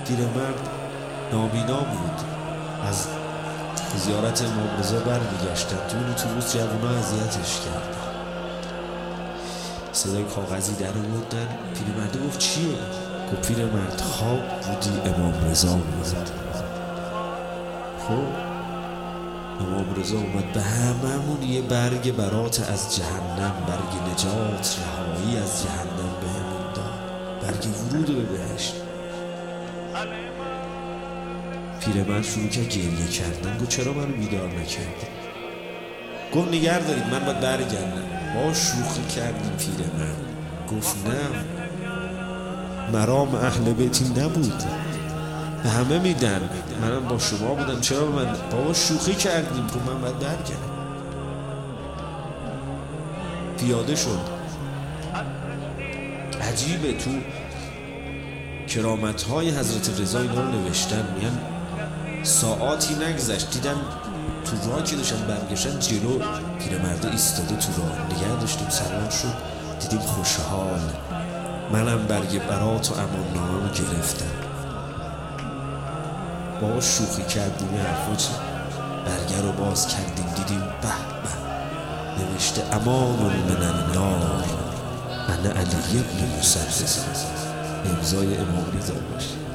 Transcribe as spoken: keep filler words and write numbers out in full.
پیرمرد نابینا بود. از زیارت امام رضا برمیگشتن، تو اون اتوبوس جوونا اذیتش کردن. صدای کاغذی در آوردن. پیرمرد گفت چیه؟ گفت پیرمرد خواب بودی امام رضا اومد. خب امام رضا اومد به هممون یه برگ برات از جهنم، برگ نجات، رهایی از جهنم به همون داد، برگ ورود به بهشت. پیرمرد شروع کرد گریه کردن. گفت چرا منو بیدار نکردی؟ گفت نگه دارید من باید برگردم. با شوخی کردیم پیرمرد. گفت نه، مرام اهل بیتی نبود، به همه میدن، منم با شما بودم، چرا من؟ بابا شوخی کردیم، تو من باید برگردم. پیاده شد. عجیبه تو کرامت‌های حضرت رضا اینا رو نوشتن، میگن ساعاتی نگذشت دیدن تو راه که داشتن برگشتن جلو پیرمرد ایستاده تو راه، نگه داشتیم، سلام شد، دیدیم خوشحال، منم برگ برات و امان نامه رو گرفتم. با شوخی کردیم حرفا چی؟ برگر رو باز کردیم دیدیم به به نوشته امان من النار انا علی ابن مسدس، امضای امام رضا باشه.